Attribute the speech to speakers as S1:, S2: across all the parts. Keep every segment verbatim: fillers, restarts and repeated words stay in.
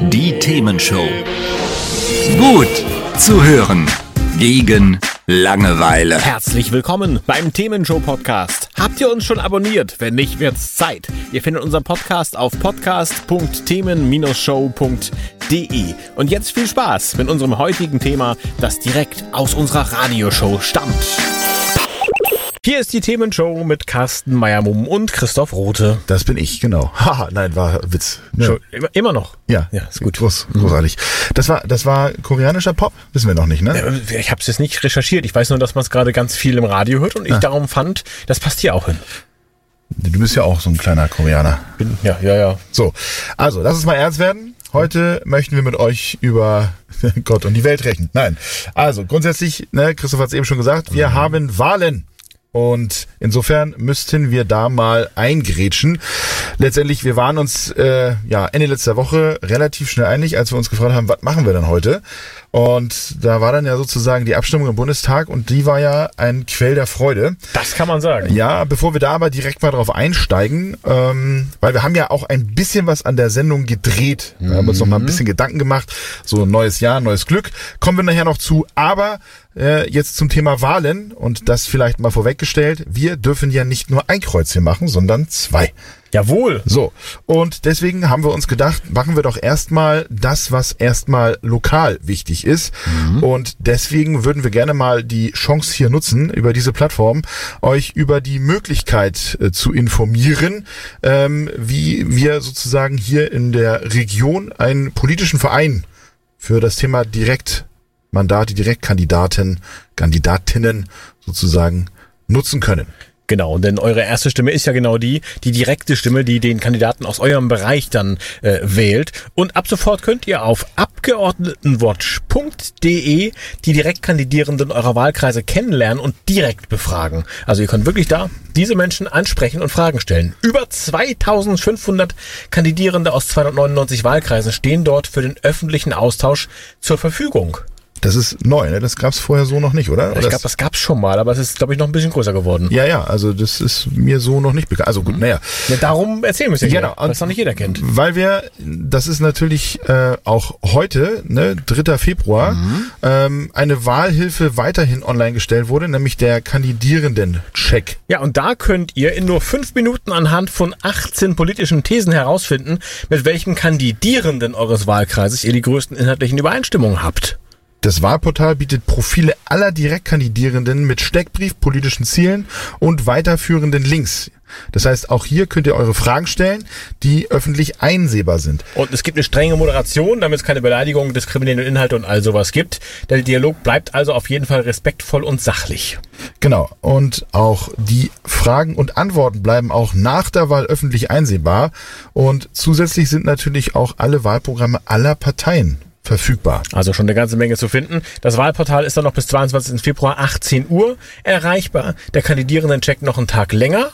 S1: Die Themenshow. Gut zu hören. Gegen Langeweile.
S2: Herzlich willkommen beim Themenshow-Podcast. Habt ihr uns schon abonniert? Wenn nicht, wird's Zeit. Ihr findet unseren Podcast auf podcast punkt themen show punkt de. Und jetzt viel Spaß mit unserem heutigen Thema, das direkt aus unserer Radioshow stammt. Hier ist die Themenshow mit Carsten Meyer-Mumm und Christoph Rothe.
S3: Das bin ich, genau. Haha, nein, war Witz.
S2: Ja. Immer, immer noch?
S3: Ja,
S2: ja, ist gut.
S3: Groß, großartig. Das war, das war koreanischer Pop? Wissen wir noch nicht, ne?
S2: Ich habe es jetzt nicht recherchiert. Ich weiß nur, dass man es gerade ganz viel im Radio hört und ich ah. darum fand, das passt hier auch hin.
S3: Du bist ja auch so ein kleiner Koreaner.
S2: Bin, ja, ja, ja.
S3: So, also, lass uns mal ernst werden. Heute möchten wir mit euch über Gott und die Welt rechnen. Nein, also grundsätzlich, ne, Christoph hat es eben schon gesagt, wir mhm. haben Wahlen. Und insofern müssten wir da mal eingrätschen. Letztendlich, wir waren uns äh, ja Ende letzter Woche relativ schnell einig, als wir uns gefragt haben, was machen wir denn heute? Und da war dann ja sozusagen die Abstimmung im Bundestag und die war ja ein Quell der Freude.
S2: Das kann man sagen.
S3: Ja, bevor wir da aber direkt mal drauf einsteigen, ähm, weil wir haben ja auch ein bisschen was an der Sendung gedreht. Wir haben uns noch mal ein bisschen Gedanken gemacht. So ein neues Jahr, neues Glück. Kommen wir nachher noch zu. Aber äh, jetzt zum Thema Wahlen und das vielleicht mal vorweggestellt. Wir dürfen ja nicht nur ein Kreuzchen machen, sondern zwei.
S2: Jawohl.
S3: So, und deswegen haben wir uns gedacht, machen wir doch erstmal das, was erstmal lokal wichtig ist. Mhm. Und deswegen würden wir gerne mal die Chance hier nutzen, über diese Plattform euch über die Möglichkeit äh, zu informieren, ähm, wie wir sozusagen hier in der Region einen politischen Verein für das Thema Direktmandate, Direktkandidaten, Kandidatinnen sozusagen nutzen können.
S2: Genau, denn eure erste Stimme ist ja genau die, die direkte Stimme, die den Kandidaten aus eurem Bereich dann äh, wählt. Und ab sofort könnt ihr auf abgeordnetenwatch punkt de die Direktkandidierenden eurer Wahlkreise kennenlernen und direkt befragen. Also ihr könnt wirklich da diese Menschen ansprechen und Fragen stellen. Über zweitausendfünfhundert Kandidierende aus zweihundertneunundneunzig Wahlkreisen stehen dort für den öffentlichen Austausch zur Verfügung.
S3: Das ist neu, ne? Das gab's vorher so noch nicht, oder?
S2: Ich glaube, das gab's schon mal, aber es ist, glaube ich, noch ein bisschen größer geworden.
S3: Ja, ja, also das ist mir so noch nicht bekannt. Also gut, naja.
S2: Ja, darum erzählen wir es ja
S3: genau,
S2: hier, weil es noch nicht jeder kennt.
S3: Weil wir, das ist natürlich äh, auch heute, ne, dritter Februar, mhm. ähm, eine Wahlhilfe weiterhin online gestellt wurde, nämlich der Kandidierenden-Check.
S2: Ja, und da könnt ihr in nur fünf Minuten anhand von achtzehn politischen Thesen herausfinden, mit welchem Kandidierenden eures Wahlkreises ihr die größten inhaltlichen Übereinstimmungen habt.
S3: Das Wahlportal bietet Profile aller Direktkandidierenden mit Steckbrief, politischen Zielen und weiterführenden Links. Das heißt, auch hier könnt ihr eure Fragen stellen, die öffentlich einsehbar sind.
S2: Und es gibt eine strenge Moderation, damit es keine Beleidigungen, diskriminierende Inhalte und all sowas gibt. Der Dialog bleibt also auf jeden Fall respektvoll und sachlich.
S3: Genau. Und auch die Fragen und Antworten bleiben auch nach der Wahl öffentlich einsehbar. Und zusätzlich sind natürlich auch alle Wahlprogramme aller Parteien verfügbar.
S2: Also schon eine ganze Menge zu finden. Das Wahlportal ist dann noch bis zweiundzwanzigsten Februar achtzehn Uhr erreichbar. Der Kandidierenden-Check noch einen Tag länger.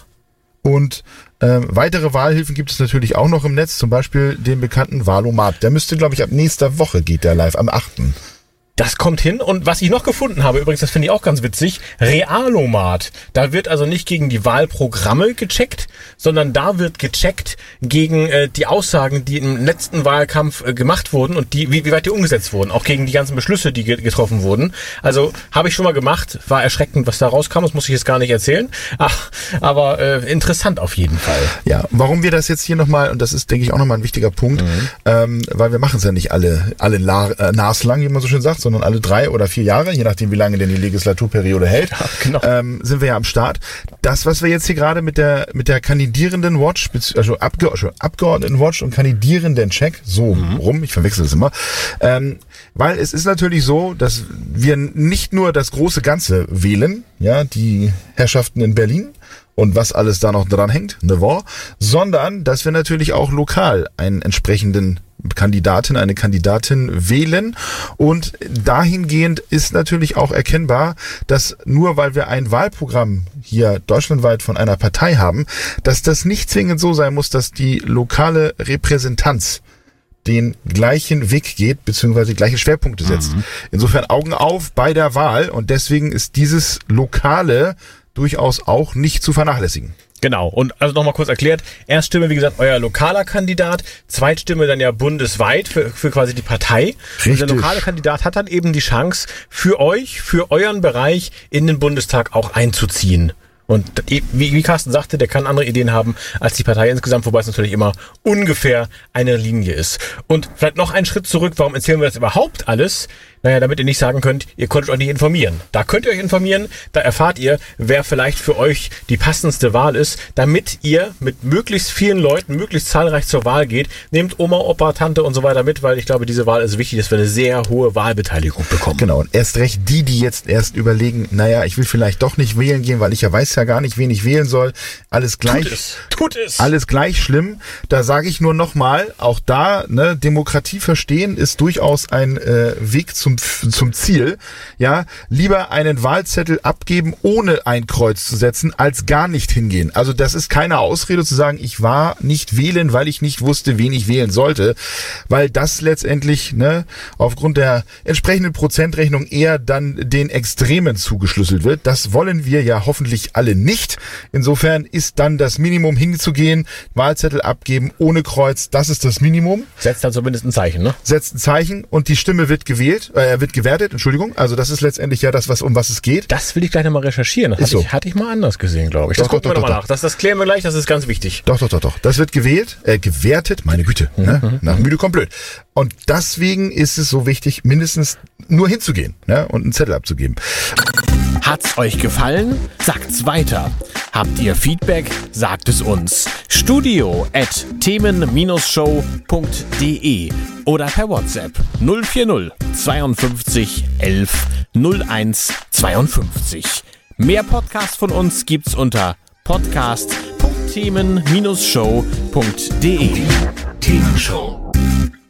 S3: Und äh, weitere Wahlhilfen gibt es natürlich auch noch im Netz, zum Beispiel den bekannten Wahlomat. Der müsste, glaube ich, ab nächster Woche geht der live, am achten
S2: Das kommt hin. Und was ich noch gefunden habe, übrigens, das finde ich auch ganz witzig, Realomat. Da wird also nicht gegen die Wahlprogramme gecheckt, sondern da wird gecheckt gegen äh, die Aussagen, die im letzten Wahlkampf äh, gemacht wurden und die wie, wie weit die umgesetzt wurden. Auch gegen die ganzen Beschlüsse, die ge- getroffen wurden. Also habe ich schon mal gemacht. War erschreckend, was da rauskam. Das muss ich jetzt gar nicht erzählen. Ach, aber äh, interessant auf jeden Fall.
S3: Ja, warum wir das jetzt hier nochmal, und das ist, denke ich, auch nochmal ein wichtiger Punkt, mhm. ähm, weil wir machen es ja nicht alle, alle la- äh, naslang, wie man so schön sagt, sondern alle drei oder vier Jahre, je nachdem, wie lange denn die Legislaturperiode hält,
S2: ja, genau.
S3: ähm, sind wir ja am Start. Das, was wir jetzt hier gerade mit der mit der Kandidierenden-Watch, also Abge- Abgeordneten-Watch und Kandidierenden-Check, so mhm. rum, ich verwechsel das immer, ähm, weil es ist natürlich so, dass wir nicht nur das große Ganze wählen, ja, die Herrschaften in Berlin und was alles da noch dran hängt, ne war, sondern dass wir natürlich auch lokal einen entsprechenden Kandidatin, eine Kandidatin wählen und dahingehend ist natürlich auch erkennbar, dass nur weil wir ein Wahlprogramm hier deutschlandweit von einer Partei haben, dass das nicht zwingend so sein muss, dass die lokale Repräsentanz den gleichen Weg geht, beziehungsweise gleiche Schwerpunkte setzt. Mhm. Insofern Augen auf bei der Wahl und deswegen ist dieses Lokale durchaus auch nicht zu vernachlässigen.
S2: Genau, und also nochmal kurz erklärt, Erststimme, wie gesagt, euer lokaler Kandidat, Zweitstimme dann ja bundesweit für, für quasi die Partei.
S3: Richtig.
S2: Und der lokale Kandidat hat dann eben die Chance, für euch, für euren Bereich in den Bundestag auch einzuziehen. Und wie, wie Carsten sagte, der kann andere Ideen haben als die Partei insgesamt, wobei es natürlich immer ungefähr eine Linie ist. Und vielleicht noch einen Schritt zurück, warum erzählen wir das überhaupt alles? Naja, damit ihr nicht sagen könnt, ihr konntet euch nicht informieren. Da könnt ihr euch informieren, da erfahrt ihr, wer vielleicht für euch die passendste Wahl ist, damit ihr mit möglichst vielen Leuten, möglichst zahlreich zur Wahl geht. Nehmt Oma, Opa, Tante und so weiter mit, weil ich glaube, diese Wahl ist wichtig, dass wir eine sehr hohe Wahlbeteiligung bekommen.
S3: Genau, und erst recht die, die jetzt erst überlegen, naja, ich will vielleicht doch nicht wählen gehen, weil ich ja weiß ja gar nicht, wen ich wählen soll. Alles gleich.
S2: Tut es. Tut es.
S3: Alles gleich schlimm. Da sage ich nur nochmal, auch da, ne, Demokratie verstehen ist durchaus ein äh, Weg zum zum Ziel, ja, lieber einen Wahlzettel abgeben, ohne ein Kreuz zu setzen, als gar nicht hingehen. Also das ist keine Ausrede zu sagen, ich war nicht wählen, weil ich nicht wusste, wen ich wählen sollte, weil das letztendlich, ne, aufgrund der entsprechenden Prozentrechnung eher dann den Extremen zugeschlüsselt wird. Das wollen wir ja hoffentlich alle nicht. Insofern ist dann das Minimum hinzugehen, Wahlzettel abgeben, ohne Kreuz, das ist das Minimum.
S2: Setzt dann zumindest ein Zeichen, ne?
S3: Setzt ein Zeichen und die Stimme wird gewählt, äh, wird gewertet, Entschuldigung. Also das ist letztendlich ja das, was um was es geht.
S2: Das will ich gleich nochmal recherchieren. Das
S3: Ist
S2: hatte,
S3: so.
S2: ich, hatte ich mal anders gesehen, glaube ich. Das
S3: Doch,
S2: gucken
S3: doch,
S2: wir
S3: doch,
S2: nochmal
S3: doch,
S2: nach. Das, das klären wir gleich, das ist ganz wichtig.
S3: Doch, doch, doch, doch. Das wird gewählt, äh, gewertet, meine Güte.
S2: Mhm.
S3: Ne? Nach müde kommt blöd. Und deswegen ist es so wichtig, mindestens nur hinzugehen, ne? Und einen Zettel abzugeben.
S4: Hat's euch gefallen? Sagt's weiter. Habt ihr Feedback? Sagt es uns. Studio at themen show punkt de oder per WhatsApp null vier null zweiundfünfzig elf null eins zweiundfünfzig. Mehr Podcasts von uns gibt's unter podcast punkt themen show punkt de.
S1: Themenshow.